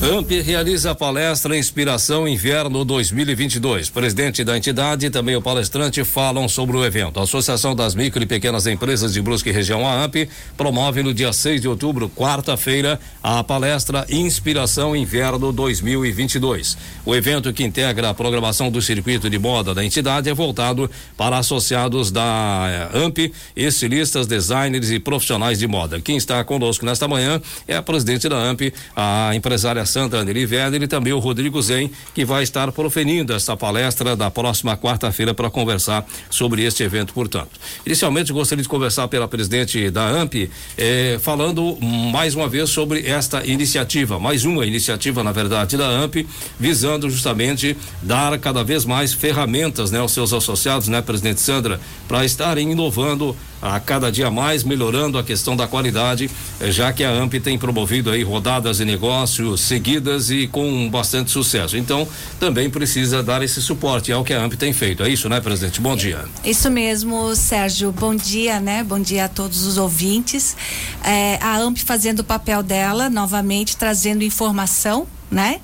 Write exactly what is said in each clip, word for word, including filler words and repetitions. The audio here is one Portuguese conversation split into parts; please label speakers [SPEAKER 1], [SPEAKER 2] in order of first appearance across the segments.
[SPEAKER 1] AMP realiza a palestra Inspiração Inverno dois mil e vinte e dois. Presidente da entidade e também o palestrante falam sobre o evento. A Associação das Micro e Pequenas Empresas de Brusque e Região, a AMP, promove no dia seis de outubro, quarta-feira, a palestra Inspiração Inverno dois mil e vinte e dois. O evento, que integra a programação do circuito de moda da entidade, é voltado para associados da AMP, estilistas, designers e profissionais de moda. Quem está conosco nesta manhã é a presidente da AMP, a empresária Sandra Anneli Werner, e também o Rodrigo Zen, que vai estar proferindo esta palestra da próxima quarta-feira para conversar sobre este evento, portanto. Inicialmente, gostaria de conversar pela presidente da AMP, eh, falando mais uma vez sobre esta iniciativa, mais uma iniciativa, na verdade, da AMP, visando justamente dar cada vez mais ferramentas, né, aos seus associados, né, presidente Sandra, para estarem inovando a cada dia mais, melhorando a questão da qualidade, já que a AMP tem promovido aí rodadas de negócios seguidas e com bastante sucesso. Então, também precisa dar esse suporte, é o que a AMP tem feito. É isso, né, presidente? Bom dia.
[SPEAKER 2] Isso mesmo, Sérgio. Bom dia, né? Bom dia a todos os ouvintes. É, a AMP fazendo o papel dela, novamente trazendo informação, né?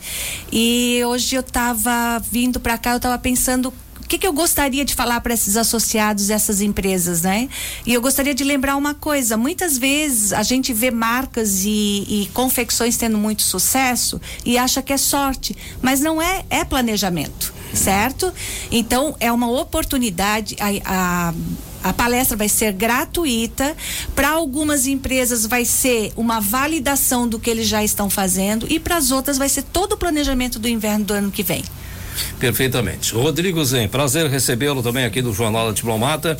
[SPEAKER 2] E hoje eu estava vindo para cá, eu estava pensando o que que eu gostaria de falar para esses associados, essas empresas, né? E eu gostaria de lembrar uma coisa: muitas vezes a gente vê marcas e, e confecções tendo muito sucesso e acha que é sorte, mas não é, é planejamento, certo? Então é uma oportunidade. A, a A palestra vai ser gratuita. Para algumas empresas vai ser uma validação do que eles já estão fazendo, e para as outras vai ser todo o planejamento do inverno do ano que vem.
[SPEAKER 1] Perfeitamente. Rodrigo Zen, prazer recebê-lo também aqui do Jornal da Diplomata.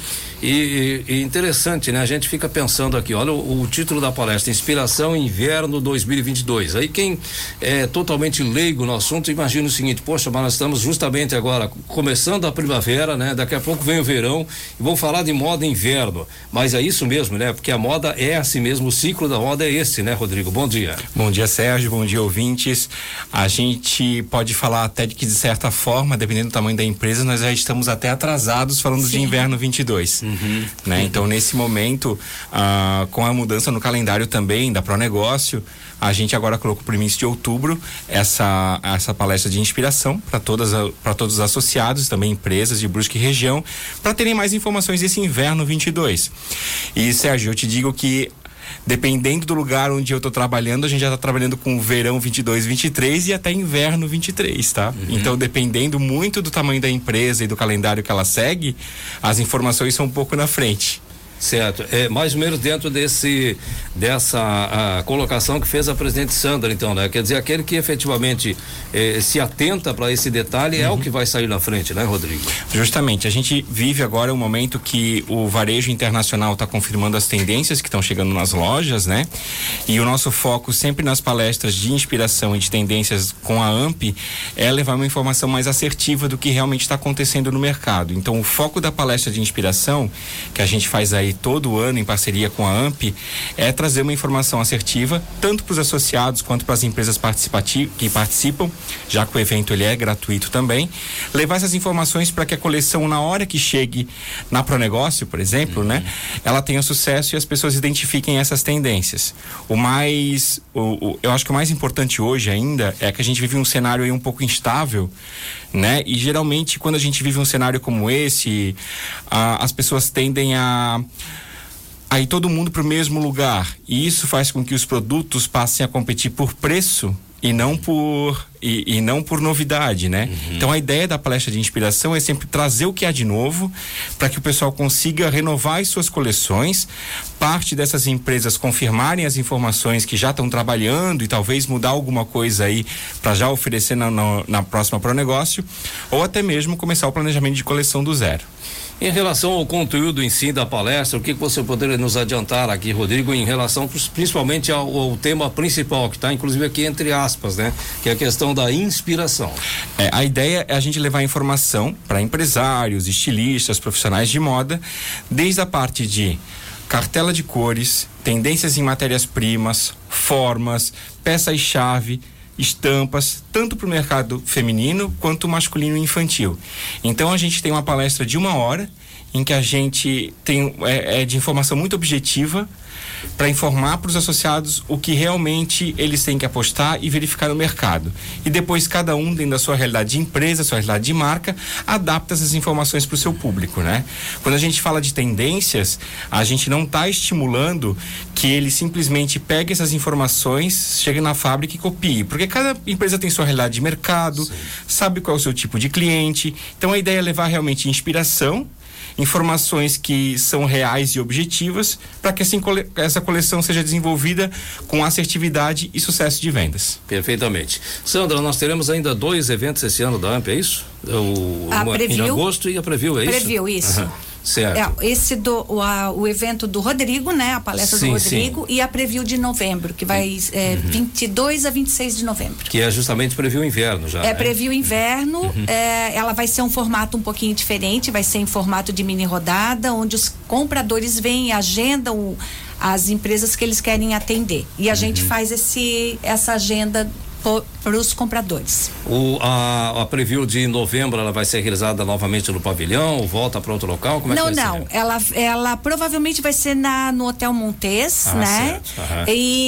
[SPEAKER 1] E, e, e interessante, né? A gente fica pensando aqui, olha o, o título da palestra, Inspiração Inverno dois mil e vinte e dois. Aí quem é totalmente leigo no assunto imagina o seguinte: poxa, mas nós estamos justamente agora começando a primavera, né? Daqui a pouco vem o verão e vamos falar de moda inverno. Mas é isso mesmo, né? Porque a moda é assim mesmo, o ciclo da moda é esse, né, Rodrigo? Bom dia.
[SPEAKER 3] Bom dia, Sérgio, bom dia, ouvintes. A gente pode falar até de que, de certa forma, dependendo do tamanho da empresa, nós já estamos até atrasados falando Sim. de inverno vinte e dois, uhum. né? Uhum. Então, nesse momento, ah, com a mudança no calendário também da Pronegócio, a gente agora colocou para o início de outubro essa essa palestra de inspiração para todas para todos os associados, também empresas de Brusque e região, para terem mais informações desse inverno vinte e dois. E, Sérgio, eu te digo que, dependendo do lugar onde eu estou trabalhando, a gente já está trabalhando com verão vinte e dois, vinte e três e até inverno vinte e três, tá? Uhum. Então, dependendo muito do tamanho da empresa e do calendário que ela segue, as informações são um pouco na frente.
[SPEAKER 1] Certo, é mais ou menos dentro desse dessa a, colocação que fez a presidente Sandra, então, né? Quer dizer, aquele que efetivamente eh, se atenta para esse detalhe uhum. é o que vai sair na frente, né, Rodrigo?
[SPEAKER 3] Justamente, a gente vive agora um momento que o varejo internacional está confirmando as tendências que estão chegando nas lojas, né? E o nosso foco sempre nas palestras de inspiração e de tendências com a AMP é levar uma informação mais assertiva do que realmente está acontecendo no mercado. Então, o foco da palestra de inspiração, que a gente faz aí todo ano em parceria com a AMP, é trazer uma informação assertiva tanto para os associados quanto para as empresas participati- que participam, já que o evento ele é gratuito também, levar essas informações para que a coleção, na hora que chegue na Pronegócio, por exemplo, uhum. né, ela tenha sucesso e as pessoas identifiquem essas tendências. O mais, o, o, eu acho que o mais importante hoje ainda é que a gente vive um cenário aí um pouco instável, né? E geralmente quando a gente vive um cenário como esse, a, as pessoas tendem a aí todo mundo para o mesmo lugar, e isso faz com que os produtos passem a competir por preço e não por e, e não por novidade, né? Uhum. Então a ideia da palestra de inspiração é sempre trazer o que há de novo para que o pessoal consiga renovar as suas coleções, parte dessas empresas confirmarem as informações que já estão trabalhando e talvez mudar alguma coisa aí para já oferecer na, na, na próxima Pronegócio, ou até mesmo começar o planejamento de coleção do zero.
[SPEAKER 1] Em relação ao conteúdo em si da palestra, o que, que você poderia nos adiantar aqui, Rodrigo, em relação principalmente ao, ao tema principal, que está inclusive aqui entre aspas, né? Que é a questão da inspiração.
[SPEAKER 3] É, a ideia é a gente levar informação para empresários, estilistas, profissionais de moda, desde a parte de cartela de cores, tendências em matérias-primas, formas, peças-chave, estampas, tanto para o mercado feminino quanto masculino e infantil. Então a gente tem uma palestra de uma hora em que a gente tem é, é de informação muito objetiva, para informar para os associados o que realmente eles têm que apostar e verificar no mercado. E depois cada um, dentro da sua realidade de empresa, sua realidade de marca, adapta essas informações para o seu público, né? Quando a gente fala de tendências, a gente não está estimulando que ele simplesmente pegue essas informações, chegue na fábrica e copie, porque cada empresa tem sua realidade de mercado, sim, sabe qual é o seu tipo de cliente. Então a ideia é levar realmente inspiração, informações que são reais e objetivas, para que assim, essa coleção seja desenvolvida com assertividade e sucesso de vendas.
[SPEAKER 1] Perfeitamente. Sandra, nós teremos ainda dois eventos esse ano da A M P, é isso? O,
[SPEAKER 2] a
[SPEAKER 1] uma,
[SPEAKER 2] Preview,
[SPEAKER 1] em agosto e a Preview, é isso?
[SPEAKER 2] Preview, isso.
[SPEAKER 1] Uhum. Certo.
[SPEAKER 2] É, esse do o, a, o evento do Rodrigo, né? A palestra sim, do Rodrigo, sim, e a Preview de novembro, que vai é, uhum. vinte e dois a vinte e seis de novembro.
[SPEAKER 1] Que é justamente Preview inverno já.
[SPEAKER 2] É,
[SPEAKER 1] né?
[SPEAKER 2] Preview inverno, uhum. é, ela vai ser um formato um pouquinho diferente, vai ser em formato de mini rodada, onde os compradores vêm e agendam o, as empresas que eles querem atender. E a uhum. gente faz esse, essa agenda para os compradores.
[SPEAKER 1] O, a, a preview de novembro, ela vai ser realizada novamente no pavilhão, volta para outro local? Como
[SPEAKER 2] não,
[SPEAKER 1] é que vai
[SPEAKER 2] não,
[SPEAKER 1] ser?
[SPEAKER 2] ela, ela provavelmente vai ser na, no Hotel Montes, ah, né? Uhum.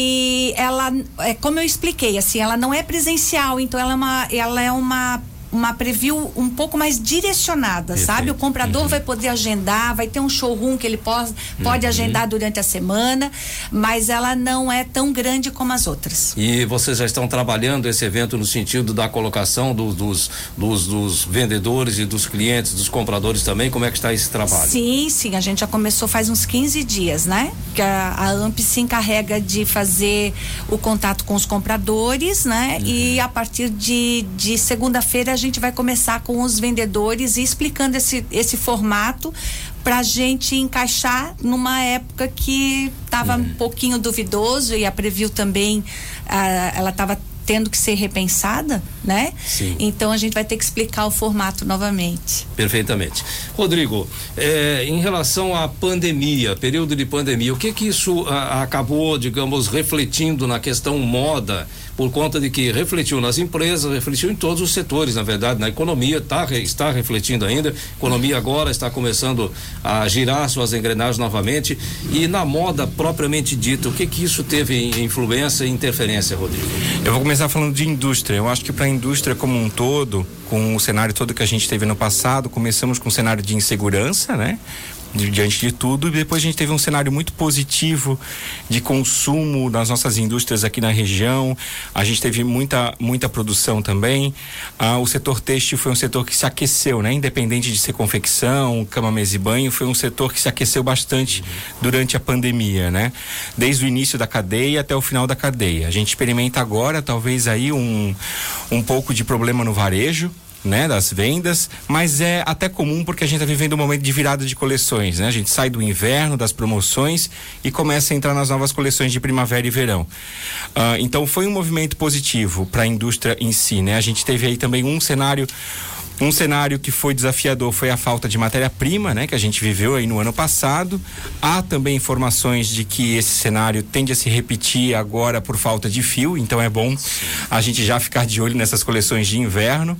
[SPEAKER 2] E ela, é, como eu expliquei, assim, ela não é presencial, então ela é uma, ela é uma uma preview um pouco mais direcionada, perfeito, sabe? O comprador uhum. vai poder agendar, vai ter um showroom que ele pode, pode uhum. agendar durante a semana, mas ela não é tão grande como as outras.
[SPEAKER 1] E vocês já estão trabalhando esse evento no sentido da colocação do, dos, dos, dos vendedores e dos clientes, dos compradores também? Como é que está esse trabalho?
[SPEAKER 2] Sim, sim, a gente já começou faz uns quinze dias, né? Que a, a A M P se encarrega de fazer o contato com os compradores, né? Uhum. E a partir de, de segunda-feira a gente vai começar com os vendedores e explicando esse, esse formato pra gente encaixar numa época que estava uhum. um pouquinho duvidoso, e a Preview também, ah, ela estava tendo que ser repensada, né?
[SPEAKER 1] Sim.
[SPEAKER 2] Então a gente vai ter que explicar o formato novamente.
[SPEAKER 1] Perfeitamente. Rodrigo, eh, em relação à pandemia, período de pandemia, o que que isso ah, acabou, digamos, refletindo na questão moda, por conta de que refletiu nas empresas, refletiu em todos os setores, na verdade, na economia, tá, está refletindo ainda, a economia agora está começando a girar suas engrenagens novamente, e na moda propriamente dita, o que que isso teve influência e interferência, Rodrigo?
[SPEAKER 3] Eu vou começar falando de indústria. Eu acho que para a indústria como um todo, com o cenário todo que a gente teve no passado, começamos com um cenário de insegurança, né? Diante de tudo, e depois a gente teve um cenário muito positivo de consumo nas nossas indústrias aqui na região. A gente teve muita muita produção também. Ah, o setor têxtil foi um setor que se aqueceu, né? Independente de ser confecção, cama, mesa e banho, foi um setor que se aqueceu bastante durante a pandemia, né? Desde o início da cadeia até o final da cadeia. A gente experimenta agora talvez aí um um pouco de problema no varejo, né, das vendas, mas é até comum porque a gente está vivendo um momento de virada de coleções, né? A gente sai do inverno, das promoções, e começa a entrar nas novas coleções de primavera e verão. Uh, então foi um movimento positivo para a indústria em si, né? A gente teve aí também um cenário Um cenário que foi desafiador foi a falta de matéria-prima, né? Que a gente viveu aí no ano passado. Há também informações de que esse cenário tende a se repetir agora por falta de fio, então é bom a gente já ficar de olho nessas coleções de inverno.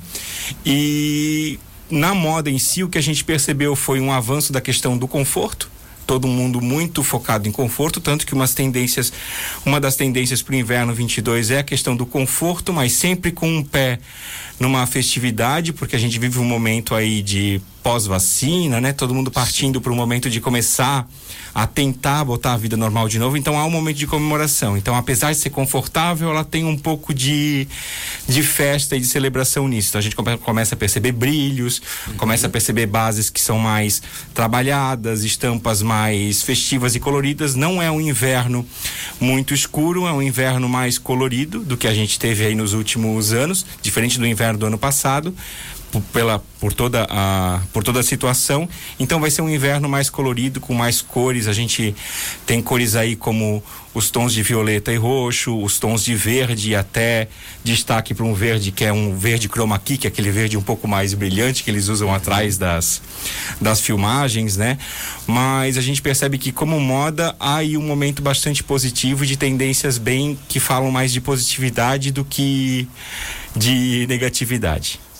[SPEAKER 3] E na moda em si, o que a gente percebeu foi um avanço da questão do conforto. Todo mundo muito focado em conforto, tanto que umas tendências, uma das tendências para o inverno vinte e dois é a questão do conforto, mas sempre com um pé numa festividade, porque a gente vive um momento aí de pós-vacina, né? Todo mundo partindo para o momento de começar a tentar botar a vida normal de novo, então há um momento de comemoração. Então, apesar de ser confortável, ela tem um pouco de, de festa e de celebração nisso. Então, a gente come, começa a perceber brilhos, uhum. começa a perceber bases que são mais trabalhadas, estampas mais festivas e coloridas. Não é um inverno muito escuro, é um inverno mais colorido do que a gente teve aí nos últimos anos, diferente do inverno do ano passado, pela por toda a por toda a situação. Então vai ser um inverno mais colorido, com mais cores. A gente tem cores aí como os tons de violeta e roxo, os tons de verde, e até destaque para um verde que é um verde chroma key, que é aquele verde um pouco mais brilhante que eles usam atrás das das filmagens, né? Mas a gente percebe que como moda há aí um momento bastante positivo, de tendências bem que falam mais de positividade do que de negatividade.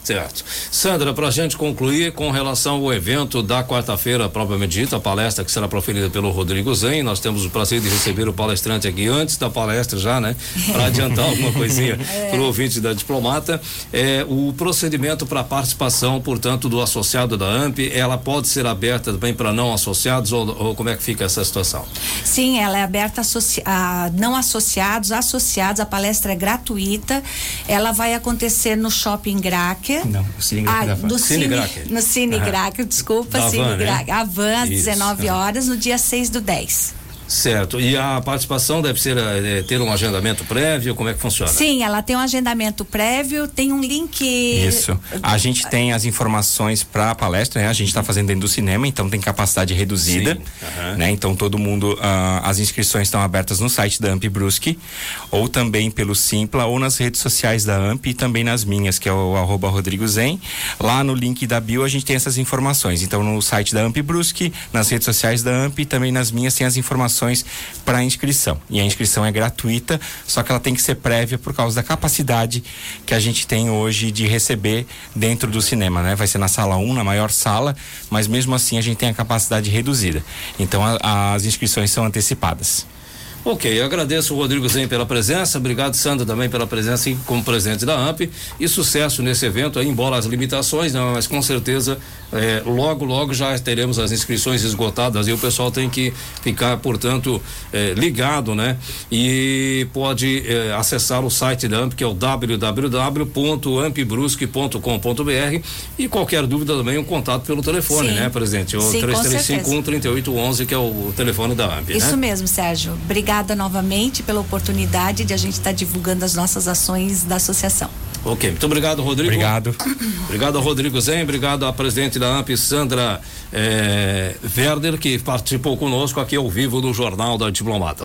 [SPEAKER 1] Certo. Sandra, para a gente concluir com relação ao evento da quarta-feira, propriamente dita, a palestra que será proferida pelo Rodrigo Zen, nós temos o prazer de receber o palestrante aqui antes da palestra já, né? Para adiantar alguma coisinha é. para o ouvinte da Diplomata. É, o procedimento para participação, portanto, do associado da A M P, ela pode ser aberta também para não associados ou, ou como é que fica essa situação?
[SPEAKER 2] Sim, ela é aberta a não associados, associados, a palestra é gratuita, ela vai acontecer no Shopping Gracker.
[SPEAKER 3] Não, no Cine Gracker.
[SPEAKER 2] Ah, no Cine, Cine no Cine Gracker, desculpa, da Cine Van, Gracker. Né? A Van, às dezenove horas, no dia seis do dez.
[SPEAKER 1] Certo. E a participação deve ser é, ter um agendamento prévio? Como é que funciona?
[SPEAKER 2] Sim, ela tem um agendamento prévio, tem um link.
[SPEAKER 3] Isso. A gente tem as informações para a palestra, né? A gente está fazendo dentro do cinema, então tem capacidade reduzida, uhum. né? Então todo mundo, uh, as inscrições estão abertas no site da A M P Brusque, ou também pelo Simpla, ou nas redes sociais da A M P e também nas minhas, que é o arroba Rodrigo Zen. Lá no link da bio a gente tem essas informações. Então no site da A M P Brusque, nas redes sociais da A M P e também nas minhas tem as informações para inscrição. E a inscrição é gratuita, só que ela tem que ser prévia por causa da capacidade que a gente tem hoje de receber dentro do cinema, né? Vai ser na sala um, na maior sala, mas mesmo assim a gente tem a capacidade reduzida. Então a, as inscrições são antecipadas.
[SPEAKER 1] Ok, eu agradeço o Rodrigo Zen pela presença, obrigado Sandra também pela presença como presidente da A M P e sucesso nesse evento aí, embora as limitações, né? Mas com certeza eh, logo, logo já teremos as inscrições esgotadas e o pessoal tem que ficar, portanto, eh, ligado, né? E pode eh, acessar o site da A M P, que é o w w w ponto ampbrusque ponto com ponto b r e qualquer dúvida também um contato pelo telefone, sim, né, presidente? O
[SPEAKER 2] sim,
[SPEAKER 1] três três cinco um, três oito um um, que é o telefone da A M P,
[SPEAKER 2] Isso
[SPEAKER 1] né?
[SPEAKER 2] mesmo, Sérgio. Obrigada novamente pela oportunidade de a gente estar tá divulgando as nossas ações da associação.
[SPEAKER 1] Ok, muito obrigado, Rodrigo.
[SPEAKER 3] Obrigado.
[SPEAKER 1] Obrigado ao Rodrigo Zen, obrigado à presidente da A M P, Sandra eh, Werder, que participou conosco aqui ao vivo do Jornal da Diplomata.